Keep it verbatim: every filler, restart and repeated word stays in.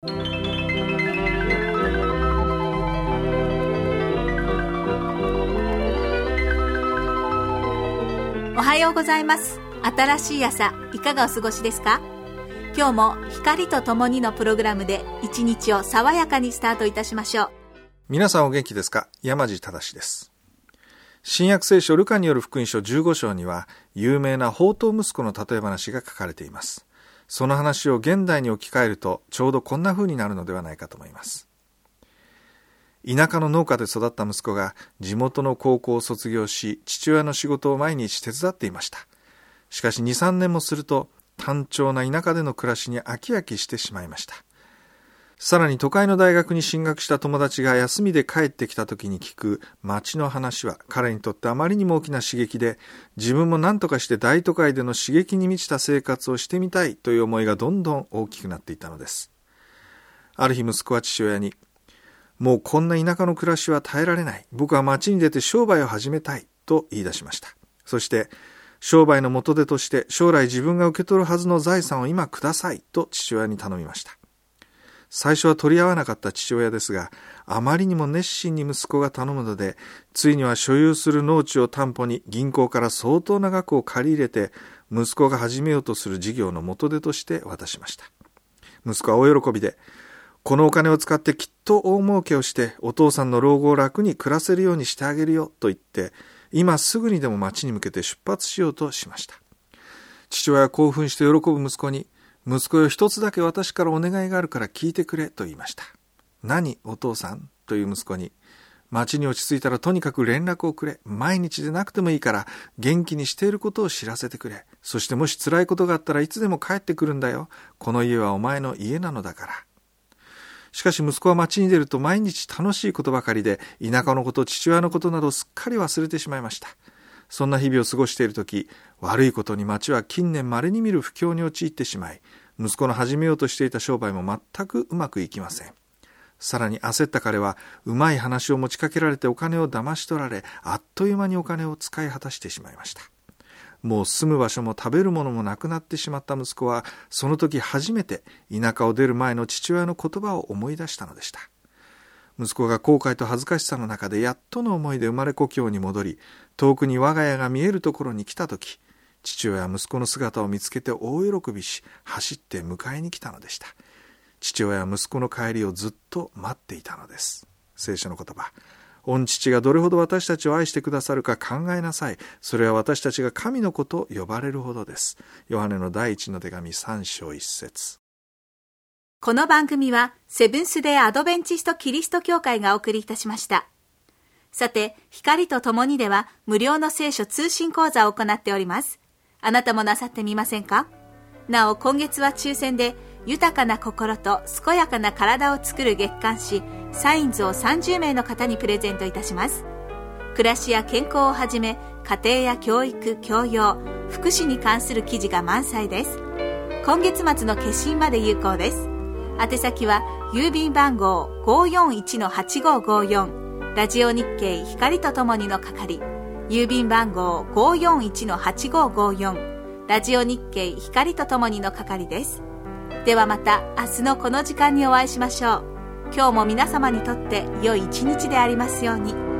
おはようございます。新しい朝、いかがお過ごしですか？今日も光とともにのプログラムで一日を爽やかにスタートいたしましょう。 皆さんお元気ですか？山地正です。新約聖書ルカによる福音書じゅうご章には有名な放蕩息子の例え話が書かれています。その話を現代に置き換えるとちょうどこんな風になるのではないかと思います。田舎の農家で育った息子が地元の高校を卒業し、父親の仕事を毎日手伝っていました。しかし にさんねんもすると単調な田舎での暮らしに飽き飽きしてしまいました。さらに都会の大学に進学した友達が休みで帰ってきた時に聞く街の話は彼にとってあまりにも大きな刺激で、自分も何とかして大都会での刺激に満ちた生活をしてみたいという思いがどんどん大きくなっていたのです。ある日息子は父親に、もうこんな田舎の暮らしは耐えられない。僕は街に出て商売を始めたいと言い出しました。そして商売の元手として将来自分が受け取るはずの財産を今くださいと父親に頼みました。最初は取り合わなかった父親ですが、あまりにも熱心に息子が頼むので、ついには所有する農地を担保に銀行から相当な額を借り入れて、息子が始めようとする事業の元手として渡しました。息子は大喜びで、このお金を使ってきっと大儲けをしてお父さんの老後を楽に暮らせるようにしてあげるよと言って、今すぐにでも町に向けて出発しようとしました。父親は興奮して喜ぶ息子に、息子よ、一つだけ私からお願いがあるから聞いてくれと言いました。何お父さんという息子に、町に落ち着いたらとにかく連絡をくれ。毎日でなくてもいいから元気にしていることを知らせてくれ。そしてもし辛いことがあったらいつでも帰ってくるんだよ。この家はお前の家なのだから。しかし息子は町に出ると毎日楽しいことばかりで、田舎のこと、父親のことなどすっかり忘れてしまいました。そんな日々を過ごしているとき、悪いことに町は近年稀に見る不況に陥ってしまい、息子の始めようとしていた商売も全くうまくいきません。さらに焦った彼は、うまい話を持ちかけられてお金を騙し取られ、あっという間にお金を使い果たしてしまいました。もう住む場所も食べるものもなくなってしまった息子は、その時初めて田舎を出る前の父親の言葉を思い出したのでした。息子が後悔と恥ずかしさの中でやっとの思いで生まれ故郷に戻り、遠くに我が家が見えるところに来た時、父親は息子の姿を見つけて大喜びし、走って迎えに来たのでした。父親は息子の帰りをずっと待っていたのです。聖書の言葉、御父がどれほど私たちを愛してくださるか考えなさい。それは私たちが神の子と呼ばれるほどです。ヨハネの第一の手紙さん章いち節。 この番組はセブンスデーアドベンチストキリスト教会がお送りいたしました。さて、光とともにでは無料の聖書通信講座を行っております。あなたもなさってみませんか？なお、今月は抽選で豊かな心と健やかな体を作る月刊誌サインズをさんじゅう名の方にプレゼントいたします。暮らしや健康をはじめ、家庭や教育、教養、福祉に関する記事が満載です。今月末の決心まで有効です。宛先は郵便番号 ごーよんいちのはちごーごーよん ラジオ日経光とともにの係、郵便番号 ごーよんいちのはちごーごーよん ラジオ日経光とともにの係です。ではまた明日のこの時間にお会いしましょう。今日も皆様にとって良い一日でありますように。